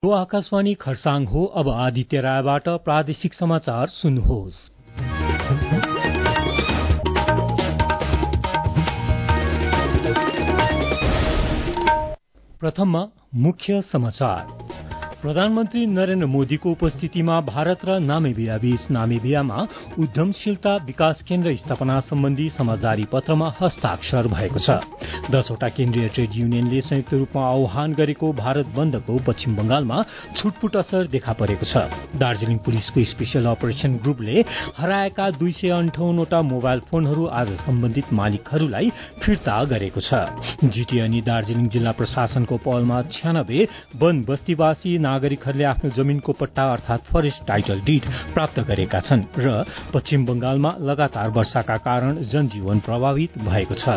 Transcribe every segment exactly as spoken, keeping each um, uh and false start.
यो आकाशवाणी खरसाङ हो। अब आदित्य रायबाट प्रादेशिक समाचार सुन्नुहोस्। प्रथममा मुख्य समाचार। प्रधानमन्त्री नरेन्द्र मोदीको उपस्थितिमा भारत र नामिबिया बीच नामिबियामा उद्यमशीलता विकास केन्द्र स्थापना सम्बन्धी समझदारी पत्रमा हस्ताक्षर भएको छ। दसवटा केन्द्रीय ट्रेड युनियनले संयुक्त रूपमा आह्वान गरेको भारत बन्दको पश्चिम बंगालमा छुटपुट असर देखा परेको छ। दार्जीलिङ पुलिसको स्पेशल अपरेशन ग्रुपले हराएका दुई सय अन्ठाउन्नवटा मोबाइल फोनहरू आज सम्बन्धित मालिकहरूलाई फिर्ता गरेको छ। जीटी अनि दार्जीलिङ जिल्ला प्रशासनको पहलमा छ्यानब्बे वन बस्तीवासी नागरिकहरूले आफ्नो जमीनको पट्टा अर्थात फरेस्ट टाइटल डिड प्राप्त गरेका छन् र पश्चिम बंगालमा लगातार वर्षाका कारण जनजीवन प्रभावित भएको छ।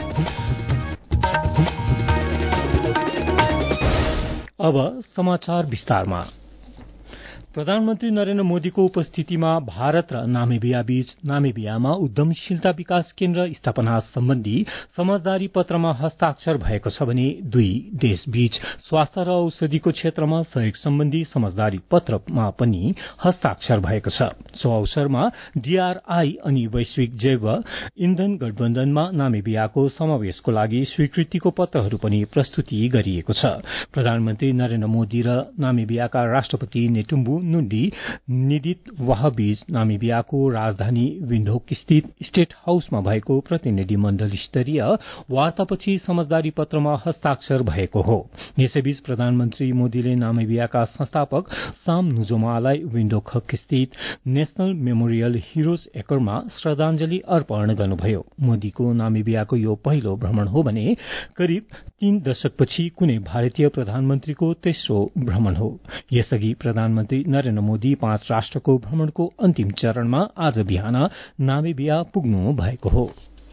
अब समाचार विस्तारमा। प्रधानमन्त्री नरेन्द्र मोदीको उपस्थितिमा भारत र नामिबिया बीच नामिबियामा उद्यमशीलता विकास केन्द्र स्थापना सम्बन्धी समझदारी पत्रमा हस्ताक्षर भएको छ भने दुई देशबीच स्वास्थ्य र औषधिको क्षेत्रमा सहयोग सम्बन्धी समझदारी पत्रमा पनि हस्ताक्षर भएको छ। सो अवसरमा डीआरआई अनि वैश्विक जैव इन्धन गठबन्धनमा नामिबियाको समावेशको लागि स्वीकृतिको पत्रहरू पनि प्रस्तुति गरिएको छ। प्रधानमन्त्री नरेन्द्र मोदी र नामिबियाका राष्ट्रपति नेटुम्बु नुन्डी निदित वाहबीच नामिबियाको राजधानी विन्डहोक स्थित स्टेट हाउसमा भएको प्रतिनिधि मण्डल स्तरीय वार्तापछि समझदारी पत्रमा हस्ताक्षर भएको हो। यसैबीच प्रधानमन्त्री मोदीले नामिबियाका संस्थापक साम नुजोमालाई विन्डहोक स्थित नेशनल मेमोरियल हिरोज एकरमा श्रद्धांजलि अर्पण गर्नुभयो। मोदीको नामिबियाको यो पहिलो भ्रमण हो भने करिब तीन दशकपछि कुनै भारतीय प्रधानमन्त्रीको तेस्रो भ्रमण हो। यसअघि प्रधानमन्त्री नरेन्द्र मोदी पाँच राष्ट्रको भ्रमणको अन्तिम चरणमा आज बिहान नामिबिया पुग्नु भएको हो।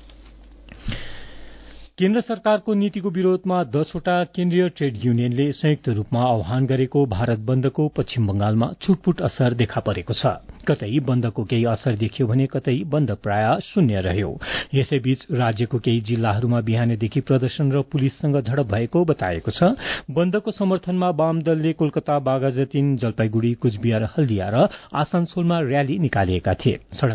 केन्द्र सरकारको नीतिको विरोधमा दसवटा केन्द्रीय ट्रेड युनियनले संयुक्त रूपमा आह्वान गरेको भारत बन्दको पश्चिम बंगालमा छुटपुट असर देखा परेको छ। कतै बन्दको केही असर देखियो भने कतै बन्द प्राय शून्य रह्यो। यसैबीच राज्यको केही जिल्लाहरूमा बिहानदेखि प्रदर्शन र पुलिससँग झडप भएको बताएको छ। बन्दको समर्थनमा वाम दलले कोलकाता, बाघाजतिन, जलपाईगुड़ी, कुचबिहार, हल्दिया र आसनसोलमा र्याली निकालेका थिए। सड़क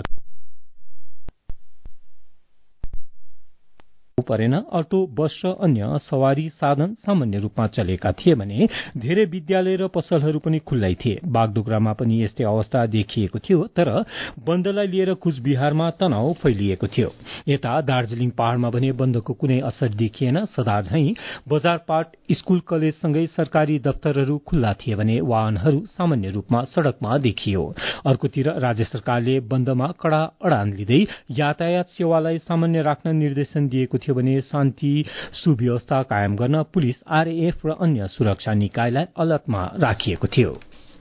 परेन। अटो, बस र अन्य सवारी साधन सामान्य रूपमा चलेका थिए भने धेरै विद्यालय र पसलहरू पनि खुल्लै थिए। बागडोगरामा पनि यस्तै अवस्था देखिएको थियो, तर बन्दलाई लिएर कुचबिहारमा तनाव फैलिएको थियो। यता दार्जीलिङ पहाड़मा भने बन्दको कुनै असर देखिएन। सदा झैं बजारपाट, स्कूल, कलेजसँगै सरकारी दफ्तरहरू खुल्ला थिए भने वाहनहरू सामान्य रूपमा सड़कमा देखियो। अर्कोतिर राज्य सरकारले बन्दमा कड़ा अडान लिँदै यातायात सेवालाई सामान्य राख्न निर्देशन दिएको थियो भने शान्ति सुव्यवस्था कायम गर्न पुलिस, आरएएफ र अन्य सुरक्षा निकायलाई अलर्टमा राखिएको थियो।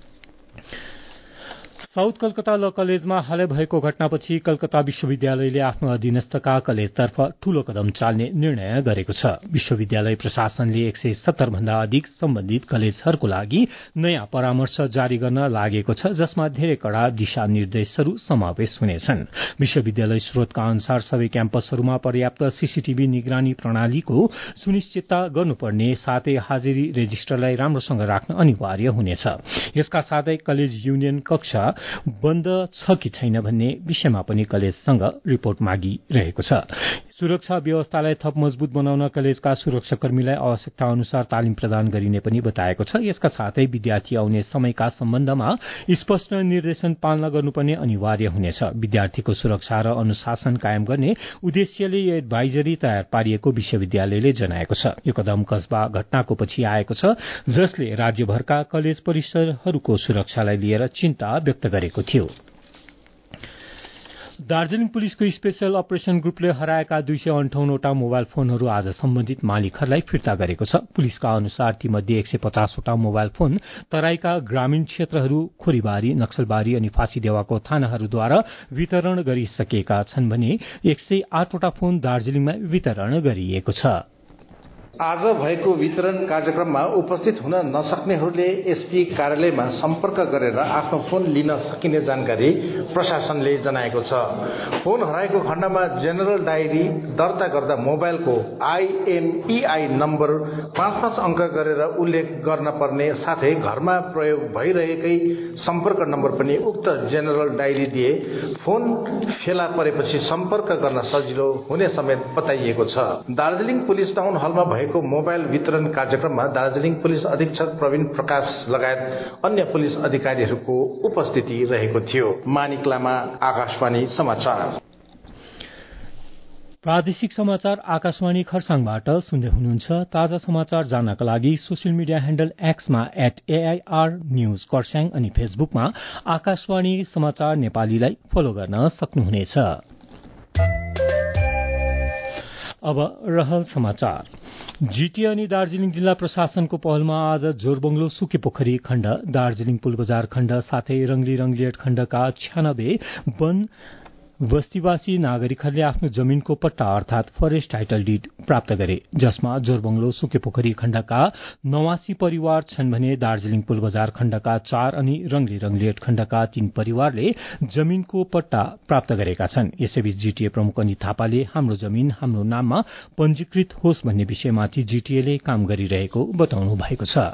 साउथ कलकत्ता ल कलेजमा हालै भएको घटनापछि कलकत्ता विश्वविद्यालयले आफ्नो अधीनस्थका कलेजतर्फ ठूलो कदम चाल्ने निर्णय गरेको छ। विश्वविद्यालय प्रशासनले एक सय सत्तर भन्दा अधिक सम्बन्धित कलेजहरूको लागि नयाँ परामर्श जारी गर्न लागेको छ, जसमा धेरै कड़ा दिशा निर्देशहरू समावेश हुनेछन्। विश्वविद्यालय स्रोतका अनुसार सबै क्याम्पसहरूमा पर्याप्त सीसीटीभी निगरानी प्रणालीको सुनिश्चितता गर्नुपर्ने साथै हाजिरी रेजिस्टरलाई राम्रोसँग राख्न अनिवार्य हुनेछ। यसका साथै कलेज युनियन कक्ष बन्द छ कि छैन भन्ने विषयमा पनि कलेजसँग रिपोर्ट मागिरहेको छ। सुरक्षा व्यवस्थालाई थप मजबूत बनाउन कलेजका सुरक्षाकर्मीलाई आवश्यकता अनुसार तालिम प्रदान गरिने पनि बताएको छ। यसका साथै विद्यार्थी आउने समयका सम्बन्धमा स्पष्ट निर्देशन पालना गर्नुपर्ने अनिवार्य हुनेछ। विद्यार्थीको सुरक्षा र अनुशासन कायम गर्ने उद्देश्यले यो एडभाइजरी तयार पारिएको विश्वविद्यालयले जनाएको छ। यो कदम कस्बा घटनाको पछि आएको छ, जसले राज्यभरका कलेज परिसरहरूको सुरक्षालाई लिएर चिन्ता व्यक्त गरेको थियो। दार्जीलिङ पुलिसको स्पेशल अपरेशन ग्रुपले हराएका दुई सय अन्ठाउन्नवटा मोबाइल फोनहरू आज सम्बन्धित मालिकहरूलाई फिर्ता गरेको छ। पुलिसका अनुसार तीमध्ये एक सय पचासवटा मोबाइल फोन तराईका ग्रामीण क्षेत्रहरू, खोरीबारी, नक्सलबारी अनि फाँसीदेवाको थानाहरूद्वारा वितरण गरिसकेका छन् भने एक सय आठवटा फोन दार्जीलिङमा वितरण गरिएको छ। आज भएको वितरण कार्यक्रममा उपस्थित हुन नसक्नेहरूले एसपी कार्यालयमा सम्पर्क गरेर आफ्नो फोन लिन सकिने जानकारी प्रशासनले जनाएको छ। फोन हराएको खण्डमा जेनरल डायरी दर्ता गर्दा मोबाइलको आइएमईआई नम्बर पाँच पाँच अङ्क गरेर उल्लेख गर्न पर्ने साथै घरमा प्रयोग भइरहेकै सम्पर्क नम्बर पनि उक्त जेनरल डायरी दिए फोन फेला परेपछि सम्पर्क गर्न सजिलो हुने समेत बताइएको छ। दार्जिलिङ पुलिस टाउन हलमा भएको मोबाइल वितरण कार्यक्रममा दार्जिलिङ पुलिस अधीक्षक प्रवीण प्रकाश लगायत अन्य पुलिस अधिकारीहरूको उपस्थिति रहेको थियो। मानिक लामा, आकाशवाणी समाचार। प्रादेशिक समाचार आकाशवाणी खरसाङबाट सुन्दै हुनुहुन्छ। ताजा समाचार जान्नका लागि सोसियल मिडिया ह्याण्डल एक्समा एट एआईआर न्यूज खरसाङ अनि फेसबुकमा आकाशवाणी समाचार नेपालीलाई फलो गर्न सक्नुहुनेछ। अब रहल समाचार। जीटीए अनि दार्जीलिङ जिल्ला प्रशासनको पहलमा आज जोरबंगलो सुकेपोखरी खण्ड, दार्जीलिङ पुल बजार खण्ड साथै रंगली रंगलियट खण्डका छ्यानब्बे वन बस्तीवासी नागरिकहरूले आफ्नो जमीनको पट्टा अर्थात फरेस्ट टाइटल डिड प्राप्त गरे, जसमा जोरबंगलो सुकेपोखरी खण्डका नवासी परिवार छन् भने दार्जीलिङ पुल बजार खण्डका चार अनि रंगली रंगलियट खण्डका तीन परिवारले जमीनको पट्टा प्राप्त गरेका छन्। यसैबीच जीटीए प्रमुख अनित थापाले हाम्रो जमीन हाम्रो नाममा पंजीकृत होस् भन्ने विषयमाथि जीटीएले काम गरिरहेको बताउनु भएको छ।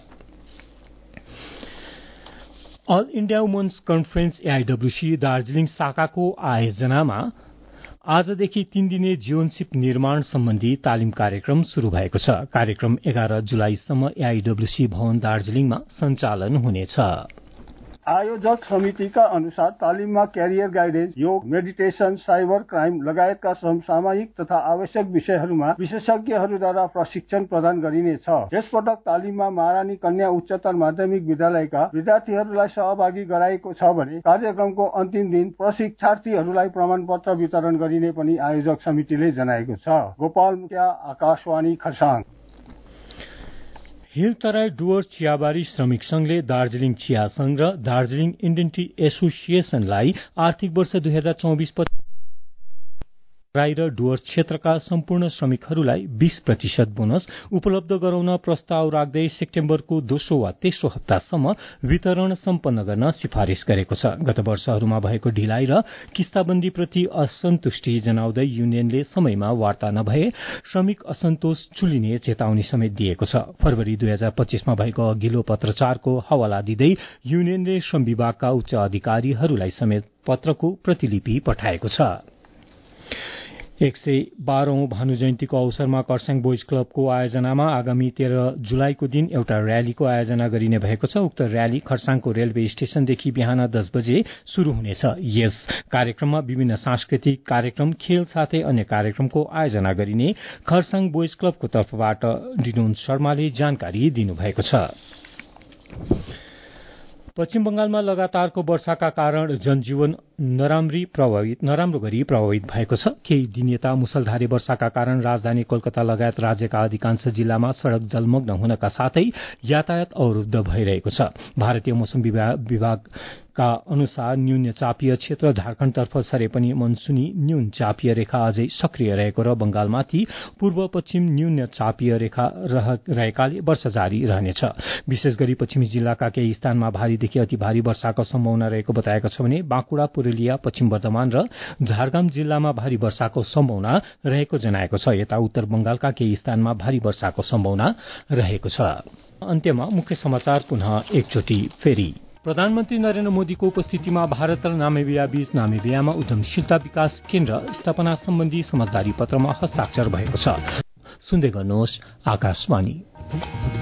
All India women's conference AIWC Darjeeling शाखाको आयोजनामा आजदेखि तीन दिने जीवनसिप निर्माण सम्बन्धी तालिम कार्यक्रम शुरू भएको छ। कार्यक्रम एघार जुलाईसम्म एआईडब्ल्यूसी भवन दार्जीलिङमा सञ्चालन हुनेछ। आयोजक समितिका अनुसार तालिममा क्यारियर गाइडेन्स, योग, मेडिटेशन, साइबर क्राइम लगायतका समसामयिक तथा आवश्यक विषयहरूमा विशेषज्ञहरूद्वारा प्रशिक्षण प्रदान गरिनेछ। यसपटक तालिममा महारानी कन्या उच्चतर माध्यमिक विद्यालयका विद्यार्थीहरूलाई सहभागी गराएको छ भने कार्यक्रमको अन्तिम दिन प्रशिक्षार्थीहरूलाई प्रमाणपत्र वितरण गरिने पनि आयोजक समितिले जनाएको छ। गोपाल मुखिया, आकाशवाणी खरसाङ। हिल तराई डुवर्स चियाबारी श्रमिक संघले दार्जीलिङ चिया संघ र दार्जीलिङ इण्डियन टी एसोसिएशनलाई आर्थिक वर्ष दुई हजार चौबिस तराई र डुवर्स क्षेत्रका सम्पूर्ण श्रमिकहरूलाई बीस प्रतिशत बोनस उपलब्ध गराउन प्रस्ताव राख्दै सेप्टेम्बरको दोस्रो वा तेस्रो हप्तासम्म वितरण सम्पन्न गर्न सिफारिश गरेको छ। गत वर्षहरूमा भएको ढिलाइ र किस्ताबन्दीप्रति असन्तुष्टि जनाउँदै युनियनले समयमा वार्ता नभए श्रमिक असन्तोष चुलिने चेतावनी समेत दिएको छ। फरवरी दुई हजार पच्चीसमा भएको अघिल्लो पत्रचारको हवाला दिँदै युनियनले श्रम विभागका उच्च अधिकारीहरूलाई समेत पत्रको प्रतिलिपि पठाएको छ। एक सय बाह्रौं भानु जयन्तीको अवसरमा खरसाङ बोइज क्लबको आयोजनामा आगामी तेह्र जुलाईको दिन एउटा र्यालीको आयोजना गरिने भएको छ। उक्त र्याली खरसाङको रेलवे स्टेशनदेखि बिहान दस बजे शुरू हुनेछ। यस कार्यक्रममा विभिन्न सांस्कृतिक कार्यक्रम, खेल साथै अन्य कार्यक्रमको आयोजना गरिने खरसाङ बोइज क्लबको तर्फबाट डिनोन शर्माले जानकारी दिनुभएको छ। पश्चिम बंगालमा लगातारको वर्षाका कारण जनजीवन नराम्री प्रभावित नराम्रो गरी प्रभावित भएको छ। केही दिन यता मुसलधारे वर्षाका कारण राजधानी कोलकाता लगायत राज्यका अधिकांश जिल्लामा सड़क जलमग्न हुनका साथै यातायात अवरूद्ध भइरहेको छ। भारतीय मौसम विभागका अनुसार न्यून चापीय क्षेत्र झारखण्डतर्फ सरे पनि मनसुनी न्यून चापीय रेखा अझै सक्रिय रहेको र बंगालमाथि पूर्व पश्चिम न्यून चापीय रेखा रहेकाले वर्षा जारी रहनेछ। विशेष गरी पश्चिमी जिल्लाका केही स्थानमा भारीदेखि अति भारी वर्षाको सम्भावना रहेको बताएको छ भने बाँकुड़ा, पुरुलिया, पश्चिम वर्धमान र झारग्राम जिल्लामा भारी वर्षाको सम्भावना रहेको जनाएको छ। यता उत्तर बंगालका केही स्थानमा भारी वर्षाको सम्भावना रहेको छ। अन्त्यमा मुख्य समाचार पुनः एकचोटि फेरि। प्रधानमन्त्री नरेन्द्र मोदीको उपस्थितिमा भारत र नामिबिया बीच नामिबियामा उद्यमशीलता विकास केन्द्र स्थापना सम्बन्धी समझदारी पत्रमा हस्ताक्षर भएको छ। सुन्दै गर्नुहोस् आकाशवाणी।